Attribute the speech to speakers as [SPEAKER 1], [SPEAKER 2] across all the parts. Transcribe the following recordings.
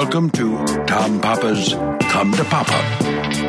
[SPEAKER 1] Welcome to Tom Papa's Come to Papa.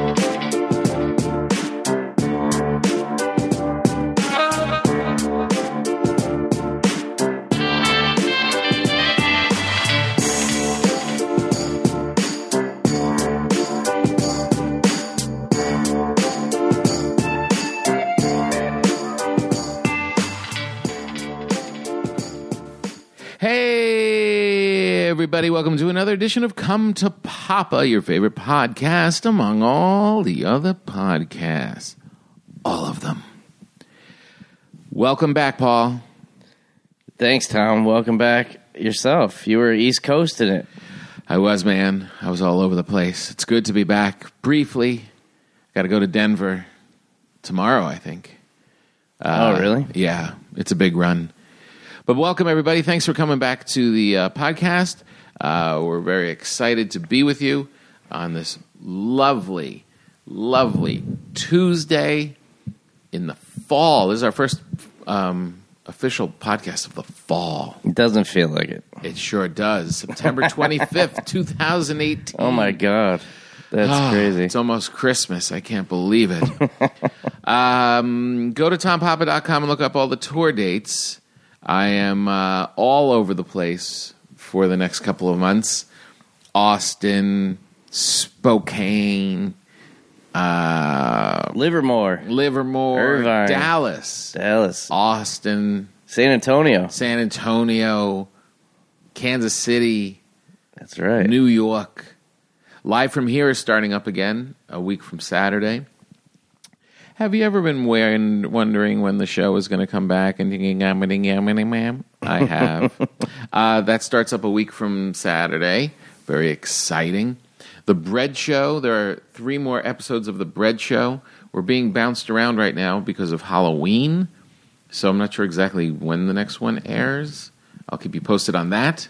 [SPEAKER 2] Hey, everybody. Welcome to another edition of Come to Papa, your favorite podcast among all the other podcasts. All of them. Welcome back, Paul.
[SPEAKER 3] Thanks, Tom. Welcome back yourself. You were East Coasting it.
[SPEAKER 2] I was, man. I was all over the place. It's good to be back briefly. Got to go to Denver tomorrow, I think.
[SPEAKER 3] Oh, really?
[SPEAKER 2] Yeah, it's a big run. But welcome, everybody. Thanks for coming back to the podcast. We're very excited to be with you on this lovely, lovely Tuesday in the fall. This is our first official podcast of the fall.
[SPEAKER 3] It doesn't feel like it.
[SPEAKER 2] It sure does. September 25th, 2018.
[SPEAKER 3] Oh, my God. That's crazy.
[SPEAKER 2] It's almost Christmas. I can't believe it. Go to tompapa.com and look up all the tour dates. I am all over the place for the next couple of months. Austin, Spokane,
[SPEAKER 3] Livermore,
[SPEAKER 2] Irvine,
[SPEAKER 3] Dallas,
[SPEAKER 2] Austin,
[SPEAKER 3] San Antonio,
[SPEAKER 2] Kansas City.
[SPEAKER 3] That's right.
[SPEAKER 2] New York. Live from Here is starting up again a week from Saturday. Have you ever been wondering when the show is going to come back and thinking, I have. That starts up a week from Saturday. Very exciting. The Bread Show. There are 3 more episodes of The Bread Show. We're being bounced around right now because of Halloween. So I'm not sure exactly when the next one airs. I'll keep you posted on that.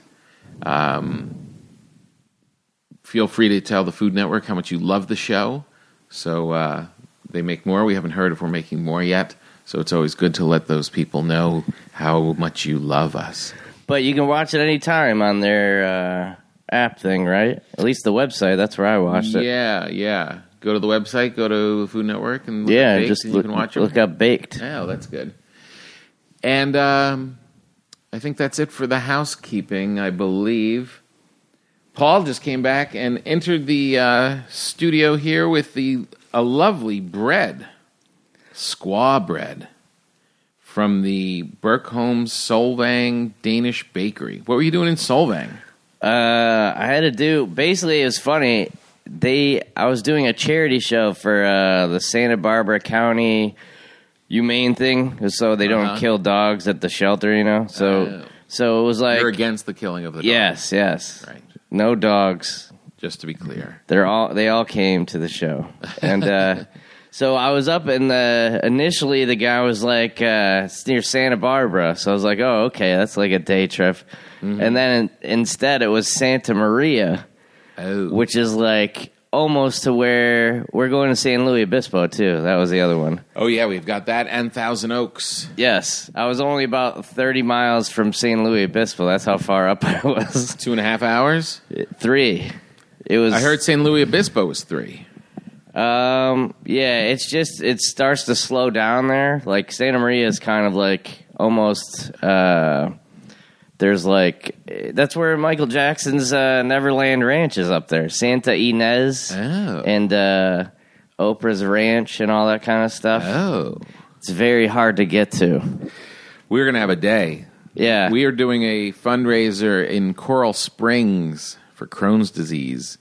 [SPEAKER 2] Feel free to tell the Food Network how much you love the show. So they make more. We haven't heard if we're making more yet. So it's always good to let those people know how much you love us.
[SPEAKER 3] But you can watch it anytime on their app thing, right? At least the website. That's where I watched it.
[SPEAKER 2] Yeah. Go to the website, go to Food Network, and look up Baked,
[SPEAKER 3] just
[SPEAKER 2] and you can watch it.
[SPEAKER 3] Look up Baked.
[SPEAKER 2] Oh, that's good. And I think that's it for the housekeeping, I believe. Paul just came back and entered the studio here with a lovely bread, squaw bread, from the Berkholm Solvang Danish Bakery. What were you doing in Solvang?
[SPEAKER 3] I had to do, basically it was funny, I was doing a charity show for the Santa Barbara County Humane thing, so they don't kill dogs at the shelter, you know? So it was like...
[SPEAKER 2] You're against the killing of the dogs.
[SPEAKER 3] Yes.
[SPEAKER 2] Right.
[SPEAKER 3] No dogs.
[SPEAKER 2] Just to be clear.
[SPEAKER 3] They all came to the show. And so I was up and initially the guy was like, it's near Santa Barbara. So I was like, oh, okay, that's like a day trip. Mm-hmm. And then instead it was Santa Maria, which is like almost to where we're going to San Luis Obispo too. That was the other one.
[SPEAKER 2] Oh, yeah, we've got that and Thousand Oaks.
[SPEAKER 3] Yes. I was only about 30 miles from San Luis Obispo. That's how far up I was.
[SPEAKER 2] 2.5 hours?
[SPEAKER 3] 3. It was.
[SPEAKER 2] I heard San Luis Obispo was 3.
[SPEAKER 3] Yeah, it's just, it starts to slow down there. Like, Santa Maria is kind of like almost, there's like, that's where Michael Jackson's Neverland Ranch is up there. Santa Ynez and Oprah's Ranch and all that kind of stuff.
[SPEAKER 2] Oh.
[SPEAKER 3] It's very hard to get to.
[SPEAKER 2] We're going to have a day.
[SPEAKER 3] Yeah.
[SPEAKER 2] We are doing a fundraiser in Coral Springs for Crohn's disease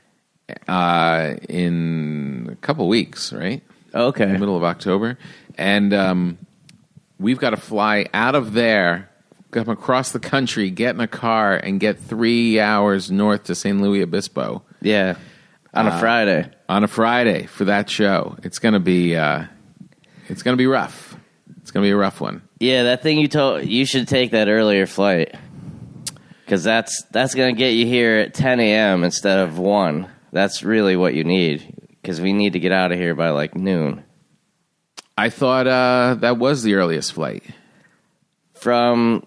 [SPEAKER 2] in a couple weeks, right?
[SPEAKER 3] Okay.
[SPEAKER 2] In the middle of October. And we've got to fly out of there, come across the country, get in a car, and get 3 hours north to San Luis Obispo.
[SPEAKER 3] Yeah. On a Friday.
[SPEAKER 2] On a Friday for that show. It's going to be rough. It's going to be a rough one.
[SPEAKER 3] Yeah, that thing you should take that earlier flight. Because that's going to get you here at 10 a.m. instead of 1. That's really what you need. Because we need to get out of here by like noon.
[SPEAKER 2] I thought that was the earliest flight.
[SPEAKER 3] From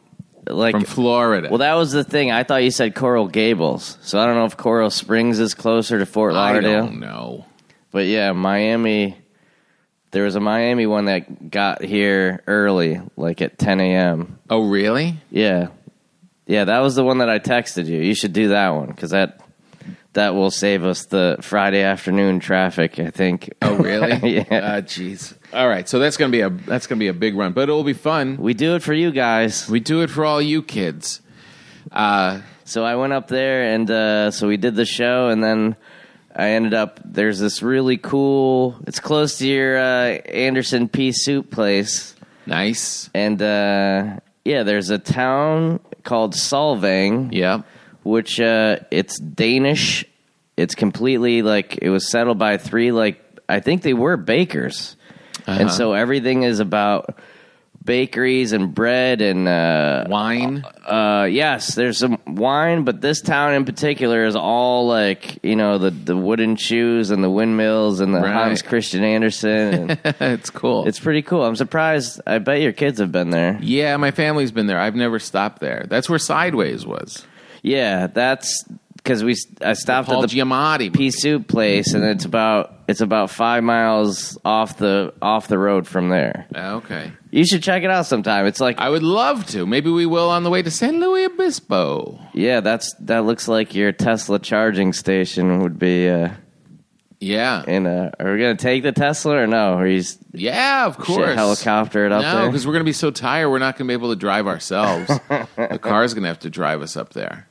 [SPEAKER 3] like
[SPEAKER 2] From Florida.
[SPEAKER 3] Well, that was the thing. I thought you said Coral Gables, so I don't know if Coral Springs is closer to Fort Lauderdale.
[SPEAKER 2] I don't know.
[SPEAKER 3] But yeah, Miami. There was a Miami one that got here early, like at 10 a.m.
[SPEAKER 2] Oh, really?
[SPEAKER 3] Yeah, that was the one that I texted you. You should do that one because that will save us the Friday afternoon traffic, I think.
[SPEAKER 2] Oh, really?
[SPEAKER 3] Yeah.
[SPEAKER 2] Jeez. All right, so that's gonna be a big run, but it'll be fun.
[SPEAKER 3] We do it for you guys.
[SPEAKER 2] We do it for all you kids.
[SPEAKER 3] So I went up there, and so we did the show, and then I ended up, there's this really cool, it's close to your Anderson Pea Soup place.
[SPEAKER 2] Nice.
[SPEAKER 3] And, there's a town called Solvang.
[SPEAKER 2] Yeah.
[SPEAKER 3] Which, it's Danish. It's completely, it was settled by 3, I think they were bakers.
[SPEAKER 2] Uh-huh.
[SPEAKER 3] And so everything is about bakeries and bread and
[SPEAKER 2] wine.
[SPEAKER 3] Yes, there's some wine, but this town in particular is all the wooden shoes and the windmills and the
[SPEAKER 2] Right.
[SPEAKER 3] Hans Christian Andersen. And
[SPEAKER 2] It's cool.
[SPEAKER 3] it's pretty cool. I'm surprised. I bet your kids have been there.
[SPEAKER 2] Yeah, my family's been there. I've never stopped there. That's where Sideways was.
[SPEAKER 3] Yeah, that's because I stopped
[SPEAKER 2] Paul
[SPEAKER 3] at the
[SPEAKER 2] Giamatti.
[SPEAKER 3] pea soup place, and it's about 5 miles off the road from there.
[SPEAKER 2] Okay.
[SPEAKER 3] You should check it out sometime. It's like
[SPEAKER 2] I would love to. Maybe we will on the way to San Luis Obispo.
[SPEAKER 3] yeah, that looks like your Tesla charging station would be.
[SPEAKER 2] Yeah.
[SPEAKER 3] Are we gonna take the Tesla or no? Or he's
[SPEAKER 2] Yeah, of course.
[SPEAKER 3] helicopter it up
[SPEAKER 2] No,
[SPEAKER 3] there?
[SPEAKER 2] because we're going to be so tired, we're not going to be able to drive ourselves. The car's going to have to drive us up there.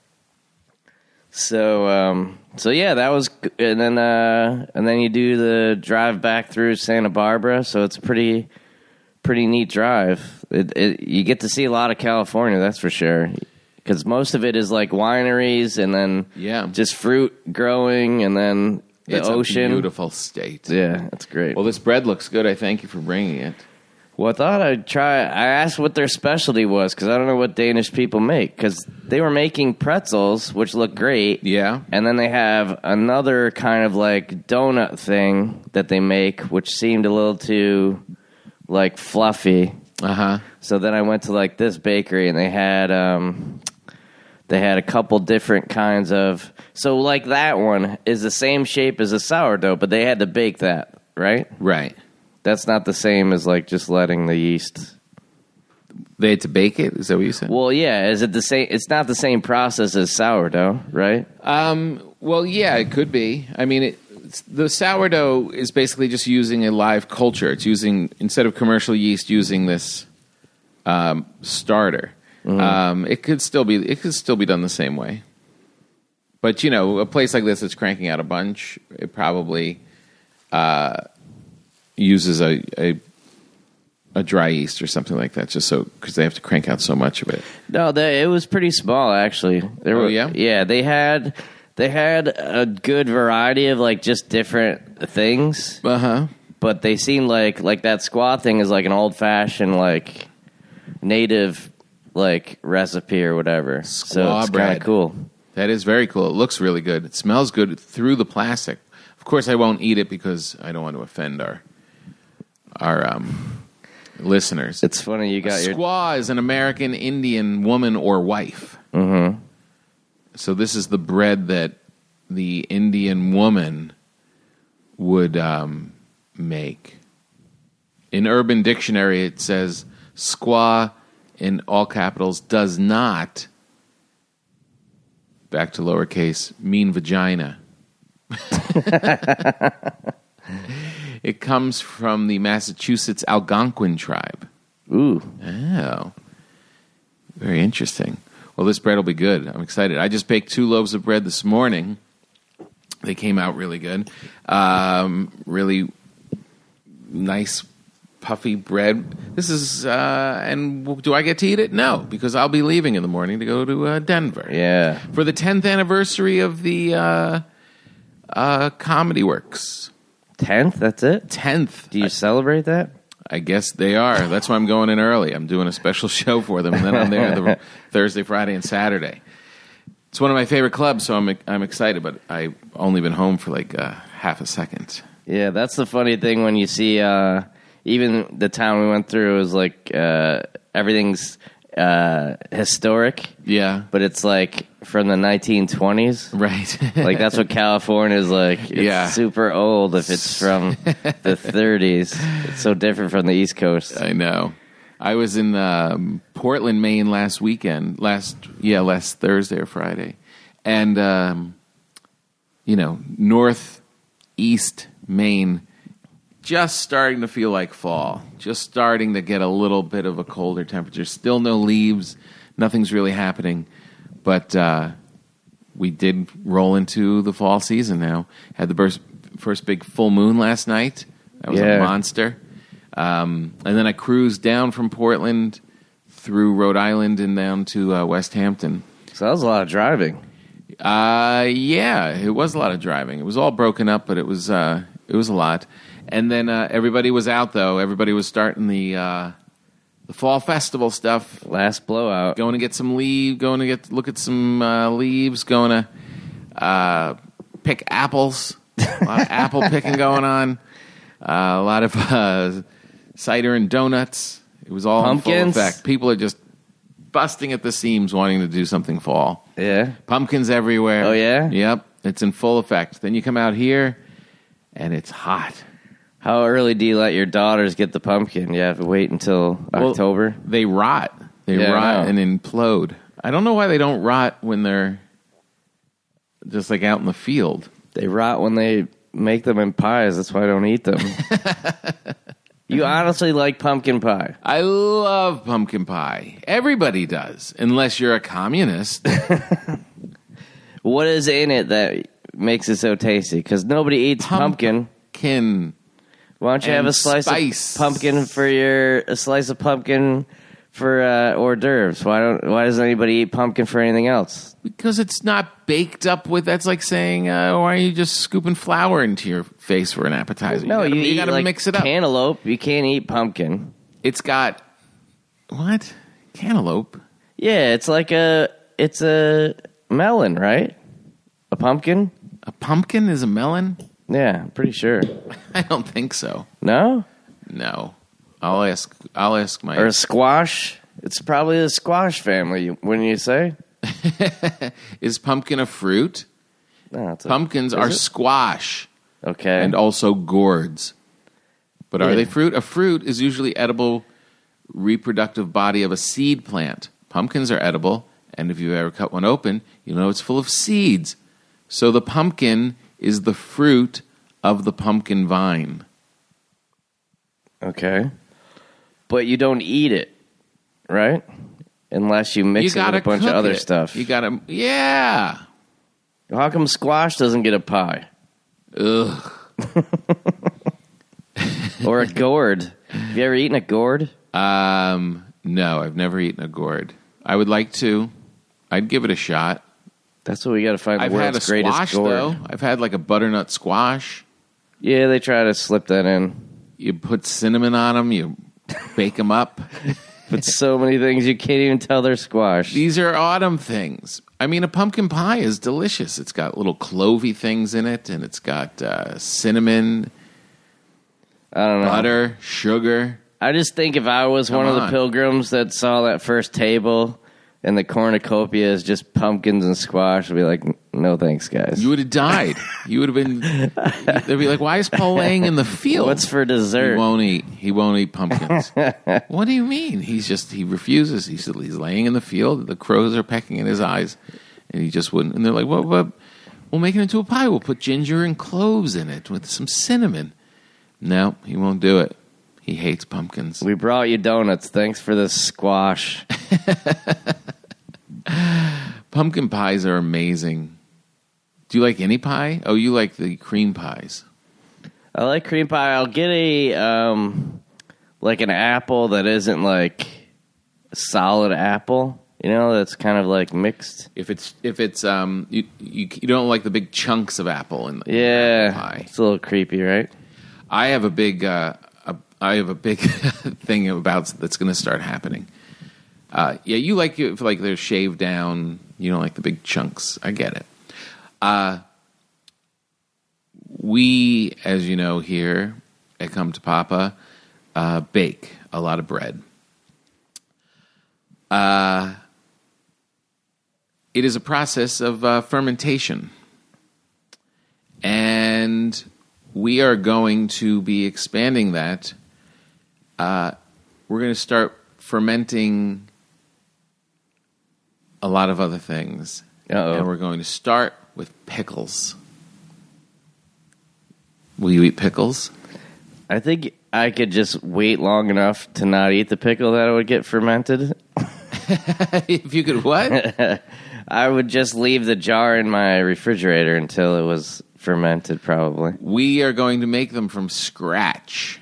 [SPEAKER 3] So yeah, that was, and then you do the drive back through Santa Barbara. So it's a pretty neat drive. You get to see a lot of California, that's for sure. Because most of it is like wineries and then just fruit growing and then the
[SPEAKER 2] It's
[SPEAKER 3] ocean.
[SPEAKER 2] a beautiful state.
[SPEAKER 3] Yeah, that's great.
[SPEAKER 2] Well, this bread looks good. I thank you for bringing it.
[SPEAKER 3] Well, I thought I'd try. I asked what their specialty was because I don't know what Danish people make. Because they were making pretzels, which look great.
[SPEAKER 2] Yeah.
[SPEAKER 3] And then they have another kind of like donut thing that they make, which seemed a little too like fluffy.
[SPEAKER 2] Uh-huh.
[SPEAKER 3] So then I went to like this bakery and they had a couple different kinds of. So like that one is the same shape as a sourdough, but they had to bake that, right?
[SPEAKER 2] Right.
[SPEAKER 3] That's not the same as like just letting the yeast.
[SPEAKER 2] They had to bake it? Is that what you said?
[SPEAKER 3] Well, yeah. Is it the same? It's not the same process as sourdough, right?
[SPEAKER 2] Well, yeah, it could be. I mean, the sourdough is basically just using a live culture. It's using, instead of commercial yeast, using this starter.
[SPEAKER 3] Mm-hmm.
[SPEAKER 2] It could still be done the same way. But, a place like this that's cranking out a bunch, it probably uses a dry yeast or something like that, just so, because they have to crank out so much of it.
[SPEAKER 3] No, it was pretty small actually.
[SPEAKER 2] Yeah?
[SPEAKER 3] Yeah, they had a good variety of like just different things.
[SPEAKER 2] Uh-huh.
[SPEAKER 3] But they seemed like that squaw thing is like an old fashioned like native like recipe or whatever. So
[SPEAKER 2] Squaw
[SPEAKER 3] it's kind
[SPEAKER 2] bread.
[SPEAKER 3] of cool.
[SPEAKER 2] That is very cool. It looks really good. It smells good through the plastic. Of course, I won't eat it because I don't want to offend our listeners.
[SPEAKER 3] It's funny you got your
[SPEAKER 2] Squaw is an American Indian woman or wife.
[SPEAKER 3] Mm-hmm.
[SPEAKER 2] So this is the bread that the Indian woman would make. In Urban Dictionary, it says squaw, in all capitals, does not, back to lowercase, mean vagina. It comes from the Massachusetts Algonquin tribe.
[SPEAKER 3] Ooh.
[SPEAKER 2] Oh. Very interesting. Well, this bread will be good. I'm excited. I just baked 2 loaves of bread this morning. They came out really good. Really nice, puffy bread. This is, and do I get to eat it? No, because I'll be leaving in the morning to go to Denver.
[SPEAKER 3] Yeah.
[SPEAKER 2] For the 10th anniversary of the Comedy Works.
[SPEAKER 3] 10th, that's it?
[SPEAKER 2] 10th.
[SPEAKER 3] Do you celebrate that?
[SPEAKER 2] I guess they are. That's why I'm going in early. I'm doing a special show for them, and then I'm there the Thursday, Friday, and Saturday. It's one of my favorite clubs, so I'm excited, but I've only been home for like half a second.
[SPEAKER 3] Yeah, that's the funny thing when you see even the town we went through is like everything's historic,
[SPEAKER 2] Yeah.
[SPEAKER 3] but it's like from the 1920s.
[SPEAKER 2] Right.
[SPEAKER 3] Like that's what California is like. It's
[SPEAKER 2] Yeah.
[SPEAKER 3] super old if it's from the 30s. It's so different from the East Coast.
[SPEAKER 2] I know. I was in Portland, Maine last weekend. Last Thursday or Friday. And, northeast Maine, just starting to feel like fall. Just starting to get a little bit of a colder temperature. Still no leaves. Nothing's really happening. But we did roll into the fall season now. Had the first big full moon last night. That was a monster. And then I cruised down from Portland through Rhode Island and down to West Hampton.
[SPEAKER 3] So that was a lot of driving.
[SPEAKER 2] Yeah, it was a lot of driving. It was all broken up, but it was a lot. And then everybody was out though. Everybody was starting the fall festival stuff.
[SPEAKER 3] Last blowout.
[SPEAKER 2] Going to get some leaves. Going to look at some leaves. Going to pick apples. A lot of apple picking going on. A lot of cider and donuts. It was all in full
[SPEAKER 3] Pumpkins?
[SPEAKER 2] effect. People are just busting at the seams wanting to do something fall.
[SPEAKER 3] Yeah.
[SPEAKER 2] Pumpkins everywhere.
[SPEAKER 3] Oh, yeah?
[SPEAKER 2] Yep. It's in full effect. Then you come out here, and it's hot.
[SPEAKER 3] How early do you let your daughters get the pumpkin? You have to wait until October?
[SPEAKER 2] They rot. They
[SPEAKER 3] Yeah, I
[SPEAKER 2] rot
[SPEAKER 3] know.
[SPEAKER 2] and implode. I don't know why they don't rot when they're just like out in the field.
[SPEAKER 3] They rot when they make them in pies. That's why I don't eat them. You honestly like pumpkin pie?
[SPEAKER 2] I love pumpkin pie. Everybody does, unless you're a communist.
[SPEAKER 3] What is in it that makes it so tasty? Because nobody eats pumpkin. Why don't you have
[SPEAKER 2] and
[SPEAKER 3] a slice
[SPEAKER 2] spice.
[SPEAKER 3] of pumpkin for a slice of pumpkin for hors d'oeuvres? Why doesn't anybody eat pumpkin for anything else?
[SPEAKER 2] Because it's not baked up with. That's like saying, why are you just scooping flour into your face for an appetizer?
[SPEAKER 3] No,
[SPEAKER 2] you got to
[SPEAKER 3] like
[SPEAKER 2] mix it up.
[SPEAKER 3] Cantaloupe. You can't eat pumpkin.
[SPEAKER 2] It's got what? Cantaloupe.
[SPEAKER 3] Yeah, it's a melon, right? A pumpkin?
[SPEAKER 2] A pumpkin is a melon?
[SPEAKER 3] Yeah, I'm pretty sure.
[SPEAKER 2] I don't think so.
[SPEAKER 3] No?
[SPEAKER 2] No. I'll ask my.
[SPEAKER 3] Or a squash? It's probably the squash family, wouldn't you say?
[SPEAKER 2] Is pumpkin a fruit?
[SPEAKER 3] No,
[SPEAKER 2] Pumpkins are squash
[SPEAKER 3] okay.
[SPEAKER 2] and also gourds. But are
[SPEAKER 3] Yeah.
[SPEAKER 2] they fruit? A fruit is usually edible reproductive body of a seed plant. Pumpkins are edible, and if you ever cut one open, you know it's full of seeds. So the pumpkin is the fruit of the pumpkin vine.
[SPEAKER 3] Okay. But you don't eat it, right? Unless you mix
[SPEAKER 2] You
[SPEAKER 3] it
[SPEAKER 2] gotta
[SPEAKER 3] with a bunch of
[SPEAKER 2] cook
[SPEAKER 3] other
[SPEAKER 2] it.
[SPEAKER 3] stuff.
[SPEAKER 2] You gotta, yeah.
[SPEAKER 3] How come squash doesn't get a pie?
[SPEAKER 2] Ugh.
[SPEAKER 3] Or a gourd? Have you ever eaten a gourd?
[SPEAKER 2] No, I've never eaten a gourd. I would like to. I'd give it a shot.
[SPEAKER 3] That's what we got to find the
[SPEAKER 2] I've had a
[SPEAKER 3] world's greatest
[SPEAKER 2] squash,
[SPEAKER 3] gourd.
[SPEAKER 2] though. I've had like a butternut squash.
[SPEAKER 3] Yeah, they try to slip that in.
[SPEAKER 2] You put cinnamon on them. You bake them up.
[SPEAKER 3] But so many things you can't even tell they're squash.
[SPEAKER 2] These are autumn things. I mean, a pumpkin pie is delicious. It's got little clovey things in it, and it's got cinnamon,
[SPEAKER 3] I don't know.
[SPEAKER 2] butter, sugar.
[SPEAKER 3] I just think if I was one of the
[SPEAKER 2] on.
[SPEAKER 3] pilgrims that saw that first table and the cornucopia is just pumpkins and squash, I'd be like, no thanks, guys.
[SPEAKER 2] You would have died. You would have been. They'd be like, "Why is Paul laying in the field?
[SPEAKER 3] What's for dessert?
[SPEAKER 2] He won't eat. He won't eat pumpkins." What do you mean? He refuses. He's laying in the field. The crows are pecking in his eyes, and he just wouldn't. And they're like, "Well, we'll make it into a pie. We'll put ginger and cloves in it with some cinnamon." No, he won't do it. He hates pumpkins.
[SPEAKER 3] We brought you donuts. Thanks for the squash.
[SPEAKER 2] Pumpkin pies are amazing. Do you like any pie? Oh, you like the cream pies.
[SPEAKER 3] I like cream pie. I'll get a like an apple that isn't like a solid apple. You know, that's kind of like mixed.
[SPEAKER 2] If it's you don't like the big chunks of apple in the
[SPEAKER 3] Yeah,
[SPEAKER 2] pie.
[SPEAKER 3] it's a little creepy, right?
[SPEAKER 2] I have a big thing about that's going to start happening. Yeah, you like if like they're shaved down. You don't like the big chunks. I get it. We, as you know, here at Come to Papa, bake a lot of bread. it is a process of fermentation. And we are going to be expanding that. We're going to start fermenting a lot of other things.
[SPEAKER 3] Uh-oh.
[SPEAKER 2] And we're going to start with pickles. Will you eat pickles?
[SPEAKER 3] I think I could just wait long enough to not eat the pickle that would get fermented.
[SPEAKER 2] If you could what?
[SPEAKER 3] I would just leave the jar in my refrigerator until it was fermented, probably.
[SPEAKER 2] We are going to make them from scratch.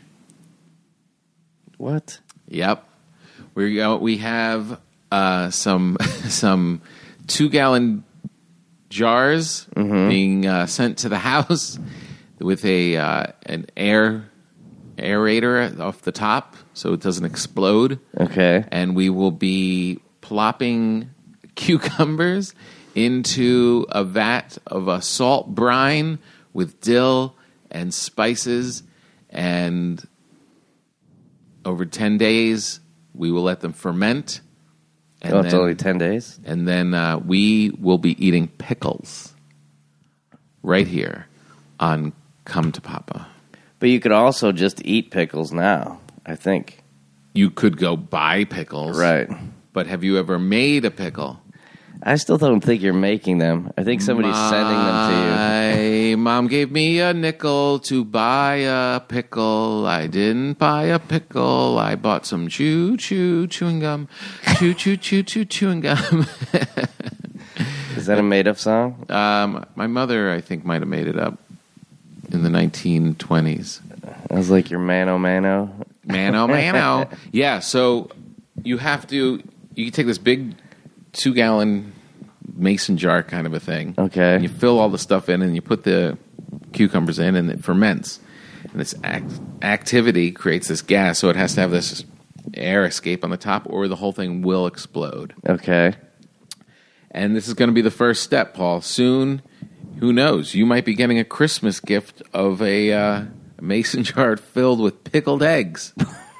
[SPEAKER 3] What?
[SPEAKER 2] Yep. We have some 2-gallon jars being sent to the house with an aerator off the top so it doesn't explode.
[SPEAKER 3] Okay.
[SPEAKER 2] And we will be plopping cucumbers into a vat of a salt brine with dill and spices, and over 10 days we will let them ferment. And
[SPEAKER 3] It's only 10 days?
[SPEAKER 2] And then we will be eating pickles right here on Come to Papa.
[SPEAKER 3] But you could also just eat pickles now, I think.
[SPEAKER 2] You could go buy pickles.
[SPEAKER 3] Right.
[SPEAKER 2] But have you ever made a pickle?
[SPEAKER 3] I still don't think you're making them. I think somebody's sending them to
[SPEAKER 2] My mom gave me a nickel to buy a pickle. I didn't buy a pickle. I bought some chewing gum. Chewing gum.
[SPEAKER 3] you. Is that a made-up song?
[SPEAKER 2] My mother, I think, might have made it up in the 1920s.
[SPEAKER 3] I was like, your mano.
[SPEAKER 2] Mano. Yeah, so you can take this big 2-gallon mason jar kind of a thing.
[SPEAKER 3] Okay.
[SPEAKER 2] And you fill all the stuff in and you put the cucumbers in and it ferments. And this activity creates this gas, so it has to have this air escape on the top or the whole thing will explode.
[SPEAKER 3] Okay.
[SPEAKER 2] And this is going to be the first step, Paul. Soon, who knows, you might be getting a Christmas gift of a mason jar filled with pickled eggs.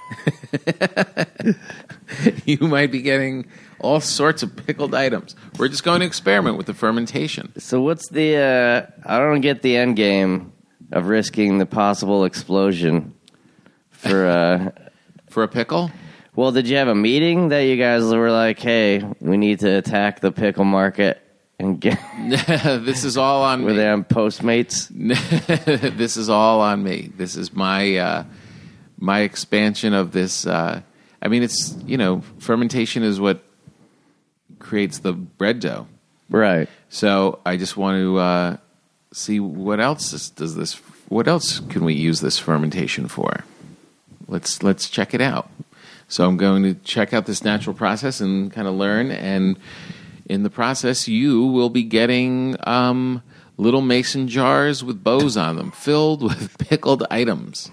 [SPEAKER 2] You might be getting all sorts of pickled items. We're just going to experiment with the fermentation.
[SPEAKER 3] So what's the... I don't get the end game of risking the possible explosion for...
[SPEAKER 2] For a pickle?
[SPEAKER 3] Well, did you have a meeting that you guys were like, hey, we need to attack the pickle market and get...
[SPEAKER 2] This is all on
[SPEAKER 3] Were
[SPEAKER 2] me.
[SPEAKER 3] they on Postmates?
[SPEAKER 2] This is all on me. This is my expansion of this. It's, fermentation is what creates the bread dough.
[SPEAKER 3] Right.
[SPEAKER 2] So I just want to see what else what else can we use this fermentation for? Let's check it out. So I'm going to check out this natural process and kind of learn, and in the process you will be getting little mason jars with bows on them filled with pickled items.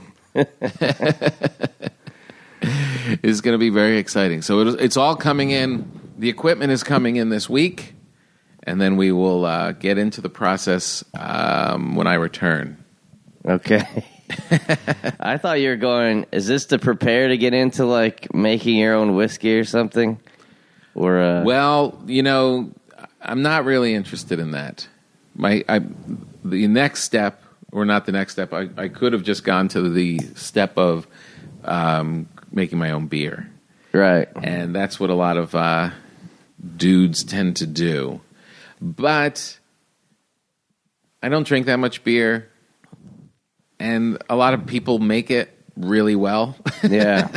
[SPEAKER 2] It's going to be very exciting. So it's all coming in. The equipment is coming in this week, and then we will get into the process when I return.
[SPEAKER 3] Okay. I thought you were going, is this to prepare to get into, like, making your own whiskey or something? Or
[SPEAKER 2] Well, I'm not really interested in that. The next step, or not the next step, I could have just gone to the step of making my own beer.
[SPEAKER 3] Right.
[SPEAKER 2] And that's what a lot of dudes tend to do. But I don't drink that much beer, and a lot of people make it really well.
[SPEAKER 3] Yeah.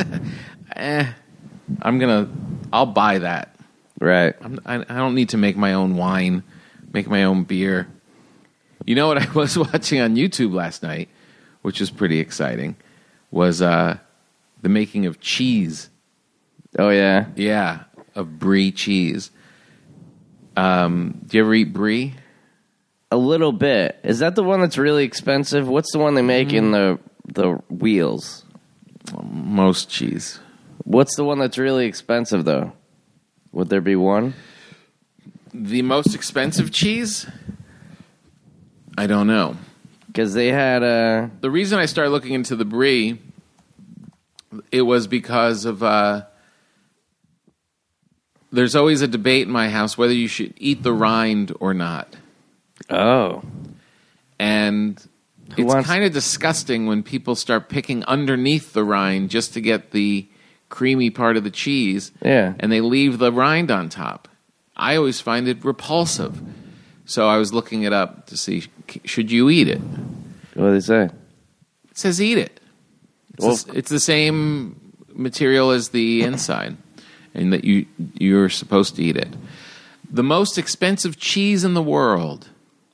[SPEAKER 2] I'll buy that.
[SPEAKER 3] Right.
[SPEAKER 2] I don't need to make my own wine, make my own beer. You know what I was watching on YouTube last night, which was pretty exciting, was the making of cheese.
[SPEAKER 3] Oh, yeah?
[SPEAKER 2] Yeah, of brie cheese. Do you ever eat brie?
[SPEAKER 3] A little bit. Is that the one that's really expensive? What's the one they make in the wheels?
[SPEAKER 2] Most cheese.
[SPEAKER 3] What's the one that's really expensive, though? Would there be one?
[SPEAKER 2] The most expensive cheese? I don't know.
[SPEAKER 3] Because they had
[SPEAKER 2] The reason I started looking into the brie, it was because of there's always a debate in my house whether you should eat the rind or not.
[SPEAKER 3] Oh.
[SPEAKER 2] And it's kind of disgusting when people start picking underneath the rind just to get the creamy part of the cheese.
[SPEAKER 3] Yeah.
[SPEAKER 2] And they leave the rind on top. I always find it repulsive. So I was looking it up to see, should you eat it?
[SPEAKER 3] What do they say?
[SPEAKER 2] It says eat it. It's the same material as the inside, and that you're supposed to eat it. The most expensive cheese in the world,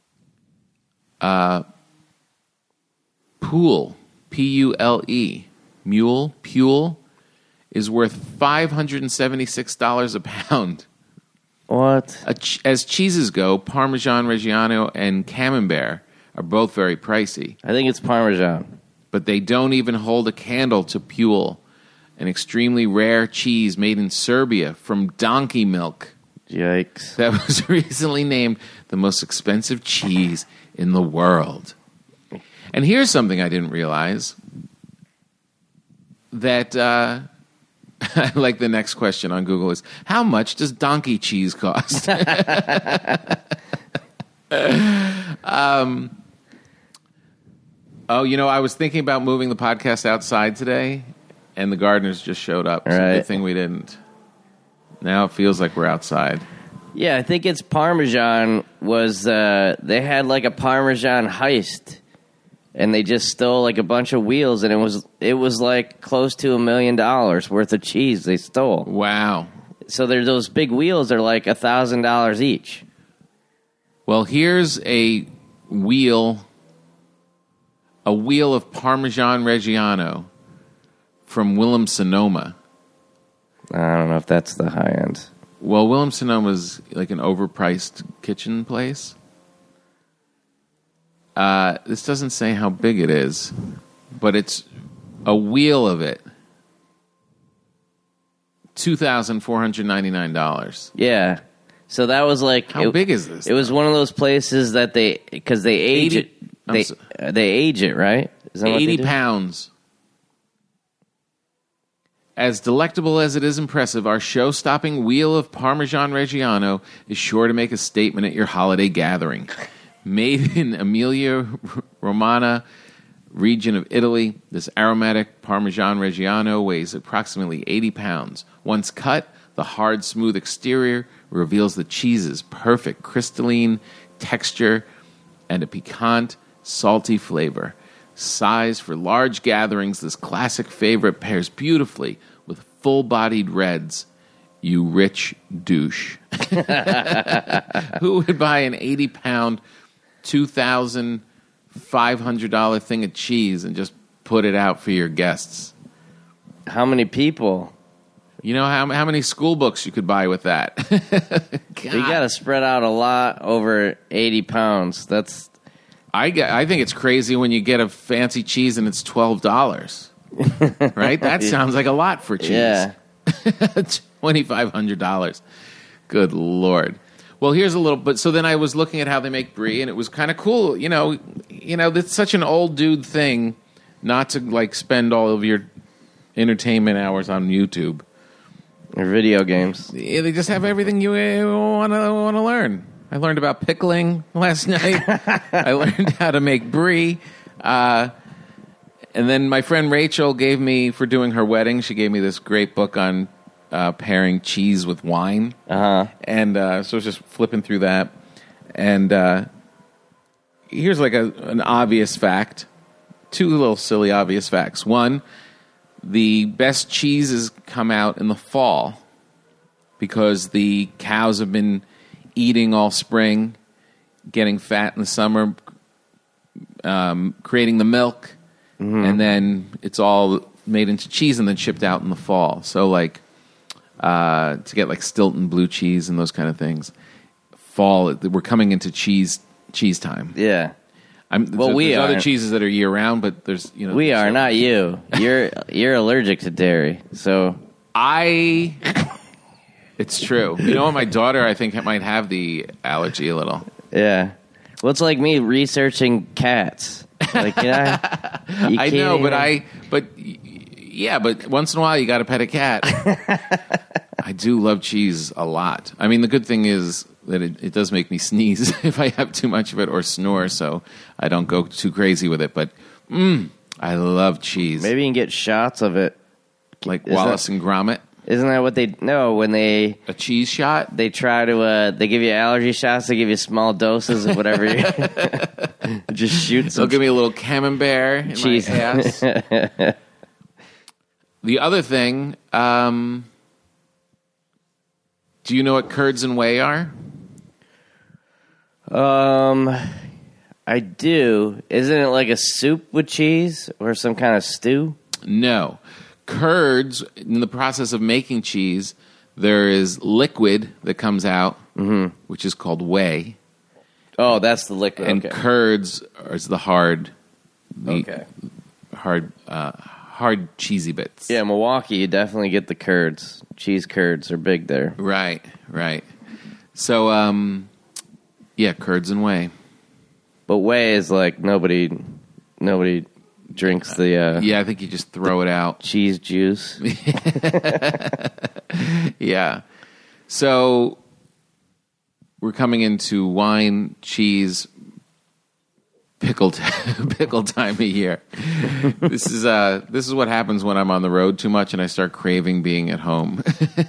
[SPEAKER 2] Poole, P-U-L-E, Pule, is worth $576 a pound.
[SPEAKER 3] What?
[SPEAKER 2] As cheeses go, Parmesan Reggiano and Camembert are both very pricey.
[SPEAKER 3] I think it's Parmesan.
[SPEAKER 2] But they don't even hold a candle to Pule, an extremely rare cheese made in Serbia from donkey milk.
[SPEAKER 3] Yikes.
[SPEAKER 2] That was recently named the most expensive cheese in the world. And here's something I didn't realize. That, like the next question on Google is, how much does donkey cheese cost? Oh, I was thinking about moving the podcast outside today, and the gardeners just showed up. It's a good thing we didn't. Now it feels like we're outside.
[SPEAKER 3] Yeah, I think it's Parmesan was, they had like a Parmesan heist, and they just stole like a bunch of wheels, and it was like close to $1 million worth of cheese they stole.
[SPEAKER 2] Wow.
[SPEAKER 3] So those big wheels are like $1,000 each.
[SPEAKER 2] Well, here's a wheel of Parmesan Reggiano from Williams-Sonoma.
[SPEAKER 3] I don't know if that's the high end.
[SPEAKER 2] Well, Williams-Sonoma is like an overpriced kitchen place. This doesn't say how big it is, but it's a wheel of it. $2,499.
[SPEAKER 3] Yeah. So that was like...
[SPEAKER 2] How big is this?
[SPEAKER 3] It was one of those places that because they age it. They age it, right? Is that
[SPEAKER 2] 80 pounds. As delectable as it is impressive, our show-stopping wheel of Parmesan Reggiano is sure to make a statement at your holiday gathering. Made in Emilia-Romagna region of Italy, this aromatic Parmesan Reggiano weighs approximately 80 pounds. Once cut, the hard, smooth exterior reveals the cheese's perfect crystalline texture and a piquant, salty flavor. Size for large gatherings, this classic favorite pairs beautifully with full-bodied reds. You rich douche. Who would buy an 80-pound, $2,500 thing of cheese and just put it out for your guests?
[SPEAKER 3] How many people?
[SPEAKER 2] You know how many school books you could buy with that?
[SPEAKER 3] You got to spread out a lot over 80 pounds. That's...
[SPEAKER 2] I think it's crazy when you get a fancy cheese and it's $12. Right? That sounds like a lot for cheese.
[SPEAKER 3] Yeah.
[SPEAKER 2] $2,500. Good Lord. Well, here's a little bit. So then I was looking at how they make brie, and it was kind of cool. You know, it's such an old dude thing not to like spend all of your entertainment hours on YouTube
[SPEAKER 3] or video games.
[SPEAKER 2] Yeah, they just have everything you want to learn. I learned about pickling last night. I learned how to make brie. And then my friend Rachel gave me, for doing her wedding, she gave me this great book on pairing cheese with wine.
[SPEAKER 3] Uh-huh.
[SPEAKER 2] And so I was just flipping through that. And here's like an obvious fact. Two little silly obvious facts. One, the best cheeses come out in the fall because the cows have been eating all spring, getting fat in the summer, creating the milk, and then it's all made into cheese and then shipped out in the fall. So like to get like Stilton blue cheese and those kind of things. Fall, we're coming into cheese time.
[SPEAKER 3] Yeah.
[SPEAKER 2] There's other cheeses that are year round, but there's
[SPEAKER 3] we are not you. You're allergic to dairy, so
[SPEAKER 2] It's true. You know what? My daughter, I think, might have the allergy a little.
[SPEAKER 3] Yeah. Well, it's like me researching cats. Like,
[SPEAKER 2] I know, but once in a while you got to pet a cat. I do love cheese a lot. I mean, the good thing is that it does make me sneeze if I have too much of it or snore, so I don't go too crazy with it. But I love cheese.
[SPEAKER 3] Maybe you can get shots of it.
[SPEAKER 2] Like Wallace and Gromit.
[SPEAKER 3] Isn't that what they... No, when they...
[SPEAKER 2] A cheese shot?
[SPEAKER 3] They try to... they give you allergy shots. They give you small doses of whatever you... Just shoot some...
[SPEAKER 2] They'll give me a little camembert in
[SPEAKER 3] cheese.
[SPEAKER 2] my ass. The other thing... do you know what curds and whey are?
[SPEAKER 3] I do. Isn't it like a soup with cheese or some kind of stew?
[SPEAKER 2] No. Curds, in the process of making cheese, there is liquid that comes out, which is called whey.
[SPEAKER 3] Oh, that's the liquid.
[SPEAKER 2] And
[SPEAKER 3] okay.
[SPEAKER 2] curds is the hard,
[SPEAKER 3] Okay.
[SPEAKER 2] hard cheesy bits.
[SPEAKER 3] Yeah, Milwaukee, you definitely get the curds. Cheese curds are big there.
[SPEAKER 2] Right. So, yeah, curds and whey.
[SPEAKER 3] But whey is like nobody drinks the
[SPEAKER 2] Yeah, I think you just throw it out.
[SPEAKER 3] cheese juice.
[SPEAKER 2] Yeah. So we're coming into wine, cheese, pickle time of year. This is what happens when I'm on the road too much and I start craving being at home.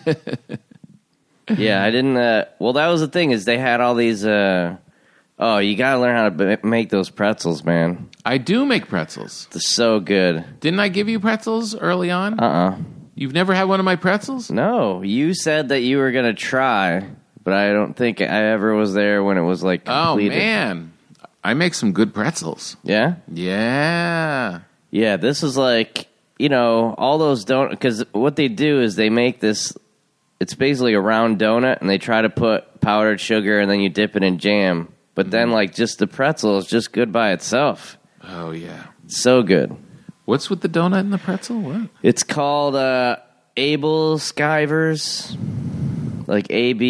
[SPEAKER 3] Yeah, I didn't... well, that was the thing, is they had all these... oh, you gotta learn how to make those pretzels, man.
[SPEAKER 2] I do make pretzels.
[SPEAKER 3] They're so good.
[SPEAKER 2] Didn't I give you pretzels early on? You've never had one of my pretzels?
[SPEAKER 3] No, you said that you were gonna try, but I don't think I ever was there when it was like completed.
[SPEAKER 2] Oh, man. I make some good pretzels.
[SPEAKER 3] Yeah?
[SPEAKER 2] Yeah.
[SPEAKER 3] Yeah, this is like, all those donuts, because what they do is they make this, it's basically a round donut, and they try to put powdered sugar, and then you dip it in jam. But then, like, just the pretzel is just good by itself.
[SPEAKER 2] Oh, yeah.
[SPEAKER 3] So good.
[SPEAKER 2] What's with the donut and the pretzel? What?
[SPEAKER 3] It's called Abel Skivers, like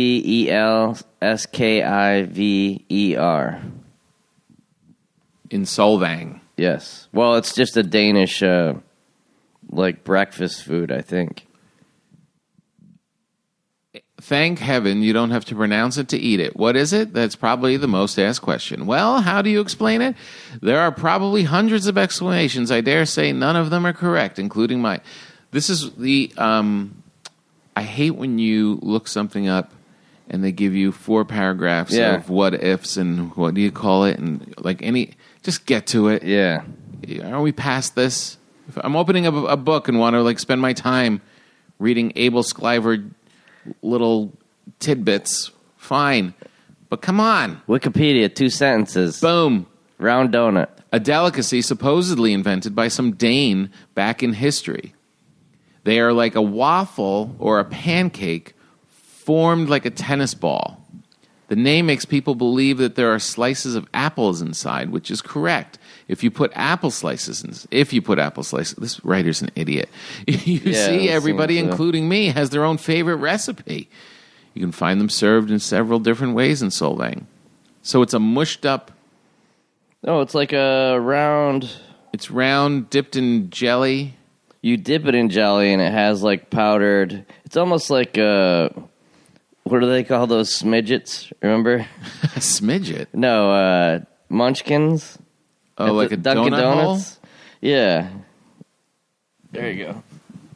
[SPEAKER 3] ABELSKIVER.
[SPEAKER 2] In Solvang.
[SPEAKER 3] Yes. Well, it's just a Danish, like, breakfast food, I think.
[SPEAKER 2] Thank heaven you don't have to pronounce it to eat it. What is it? That's probably the most asked question. Well, how do you explain it? There are probably hundreds of explanations. I dare say none of them are correct, including mine. This is the... I hate when you look something up and they give you 4 paragraphs of what ifs and what do you call it, and like just get to it.
[SPEAKER 3] Yeah.
[SPEAKER 2] Are we past this? If I'm opening up a book and want to like spend my time reading Abel Skliver little tidbits, fine. But come on.
[SPEAKER 3] Wikipedia, 2 sentences.
[SPEAKER 2] Boom.
[SPEAKER 3] Round donut.
[SPEAKER 2] A delicacy supposedly invented by some Dane back in history. They are like a waffle or a pancake formed like a tennis ball. The name makes people believe that there are slices of apples inside, which is correct. If you put apple slices, this writer's an idiot. You see, everybody, including me, has their own favorite recipe. You can find them served in several different ways in Solvang. So it's a mushed up...
[SPEAKER 3] Oh, it's like a round...
[SPEAKER 2] It's round, dipped in jelly.
[SPEAKER 3] You dip it in jelly, and it has, like, powdered... It's almost like, what do they call those smidgets? Remember?
[SPEAKER 2] A smidget?
[SPEAKER 3] No, munchkins.
[SPEAKER 2] Oh, like a
[SPEAKER 3] Dunkin'
[SPEAKER 2] donut
[SPEAKER 3] Donuts?
[SPEAKER 2] hole?
[SPEAKER 3] Yeah. There you go.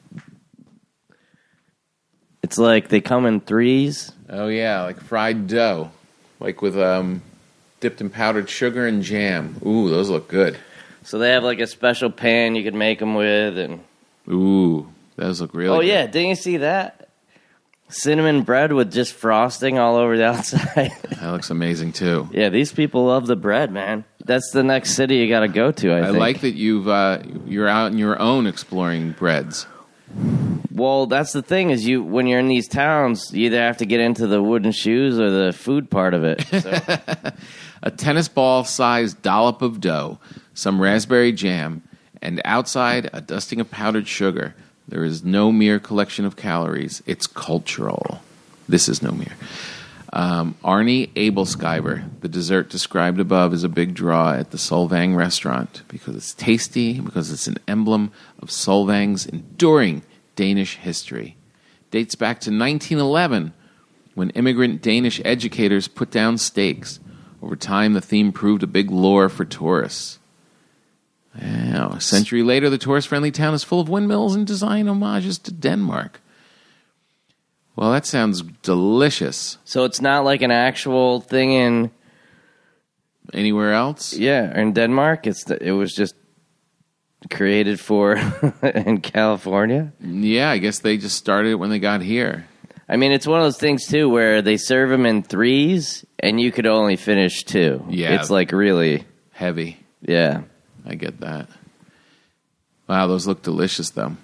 [SPEAKER 3] It's like they come in 3s.
[SPEAKER 2] Oh, yeah, like fried dough. Like with dipped in powdered sugar and jam. Ooh, those look good.
[SPEAKER 3] So they have like a special pan you could make them with. And
[SPEAKER 2] ooh, those look really good.
[SPEAKER 3] Oh, yeah, didn't you see that? Cinnamon bread with just frosting all over the outside.
[SPEAKER 2] That looks amazing, too.
[SPEAKER 3] Yeah, these people love the bread, man. That's the next city you got to go to, I think.
[SPEAKER 2] I like that you're out on your own exploring breads.
[SPEAKER 3] Well, that's the thing is when you're in these towns, you either have to get into the wooden shoes or the food part of it. So.
[SPEAKER 2] A tennis ball-sized dollop of dough, some raspberry jam, and outside a dusting of powdered sugar. There is no mere collection of calories. It's cultural. This is no mere. Arnie Abelskiver, the dessert described above, is a big draw at the Solvang restaurant because it's tasty, because it's an emblem of Solvang's enduring Danish history. dates back to 1911 when immigrant Danish educators put down stakes. Over time, the theme proved a big lure for tourists. Wow. A century later, the tourist-friendly town is full of windmills and design homages to Denmark. Well, that sounds delicious.
[SPEAKER 3] So it's not like an actual thing in...
[SPEAKER 2] Anywhere else?
[SPEAKER 3] Yeah, in Denmark. It was just created for in California.
[SPEAKER 2] Yeah, I guess they just started it when they got here.
[SPEAKER 3] I mean, it's one of those things, too, where they serve them in threes, and you could only finish two.
[SPEAKER 2] Yeah.
[SPEAKER 3] It's like really...
[SPEAKER 2] Heavy.
[SPEAKER 3] Yeah.
[SPEAKER 2] I get that. Wow, those look delicious, though.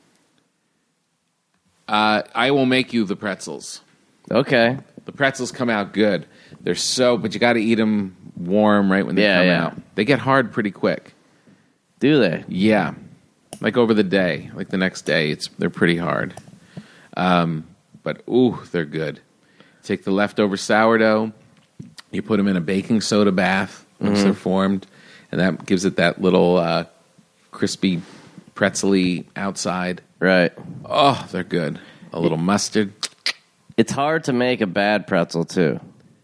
[SPEAKER 2] I will make you the pretzels.
[SPEAKER 3] Okay.
[SPEAKER 2] The pretzels come out good. But you got to eat them warm right when they come out. They get hard pretty quick.
[SPEAKER 3] Do they?
[SPEAKER 2] Yeah. Like over the day, like the next day, they're pretty hard. But, they're good. Take the leftover sourdough, you put them in a baking soda bath once they're formed, and that gives it that little crispy, pretzel-y outside.
[SPEAKER 3] Right.
[SPEAKER 2] Oh, they're good. A little mustard.
[SPEAKER 3] It's hard to make a bad pretzel, too.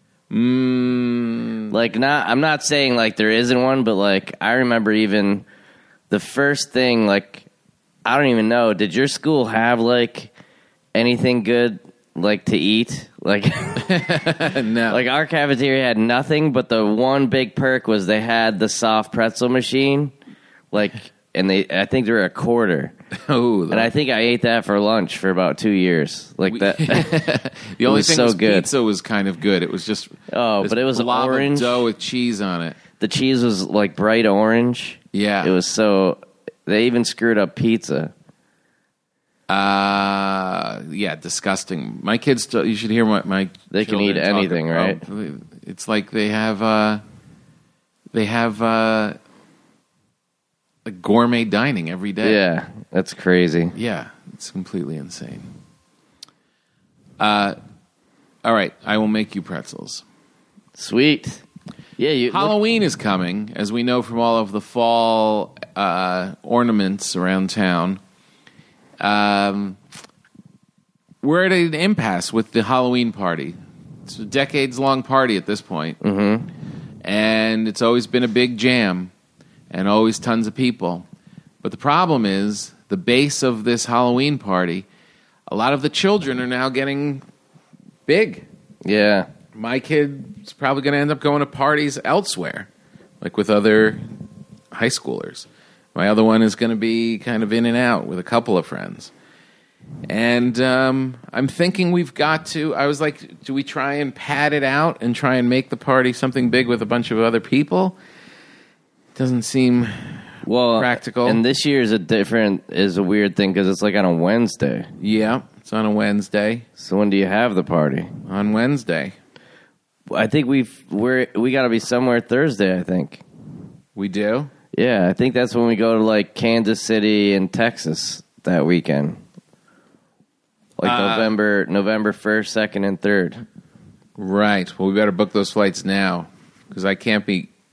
[SPEAKER 3] Like, I'm not saying, like, there isn't one, but, like, I remember even the first thing, like, I don't even know, did your school have, like, anything good, like, to eat? Like,
[SPEAKER 2] no.
[SPEAKER 3] Like, our cafeteria had nothing, but the one big perk was they had the soft pretzel machine, like, and I think they were $0.25.
[SPEAKER 2] Oh,
[SPEAKER 3] and I think I ate that for lunch for about 2 years. Like that.
[SPEAKER 2] The only
[SPEAKER 3] was
[SPEAKER 2] thing
[SPEAKER 3] so
[SPEAKER 2] was
[SPEAKER 3] good.
[SPEAKER 2] pizza was kind of good. It was just
[SPEAKER 3] but it was
[SPEAKER 2] blob
[SPEAKER 3] orange
[SPEAKER 2] of dough with cheese on it.
[SPEAKER 3] The cheese was like bright orange.
[SPEAKER 2] Yeah,
[SPEAKER 3] it was so. They even screwed up pizza.
[SPEAKER 2] Yeah, disgusting. My kids, you should hear my.
[SPEAKER 3] They can eat anything, right?
[SPEAKER 2] It's like they have like gourmet dining every day.
[SPEAKER 3] Yeah, that's crazy.
[SPEAKER 2] Yeah, it's completely insane. All right, I will make you pretzels.
[SPEAKER 3] Sweet. Yeah,
[SPEAKER 2] Halloween is coming, as we know from all of the fall ornaments around town. We're at an impasse with the Halloween party. It's a decades-long party at this point. Mm-hmm. And it's always been a big jam and always tons of people. But the problem is, the base of this Halloween party, a lot of the children are now getting big.
[SPEAKER 3] Yeah.
[SPEAKER 2] My kid's probably going to end up going to parties elsewhere, like with other high schoolers. My other one is going to be kind of in and out with a couple of friends. And I'm thinking we've got to... I was like, do we try and pad it out and try and make the party something big with a bunch of other people? Doesn't seem practical.
[SPEAKER 3] And this year is a weird thing because it's like on a Wednesday.
[SPEAKER 2] Yeah, it's on a Wednesday.
[SPEAKER 3] So when do you have the party?
[SPEAKER 2] On Wednesday.
[SPEAKER 3] I think we got to be somewhere Thursday, I think.
[SPEAKER 2] We do?
[SPEAKER 3] Yeah, I think that's when we go to like Kansas City and Texas that weekend. Like November 1st, 2nd, and 3rd.
[SPEAKER 2] Right. Well, we better book those flights now because I can't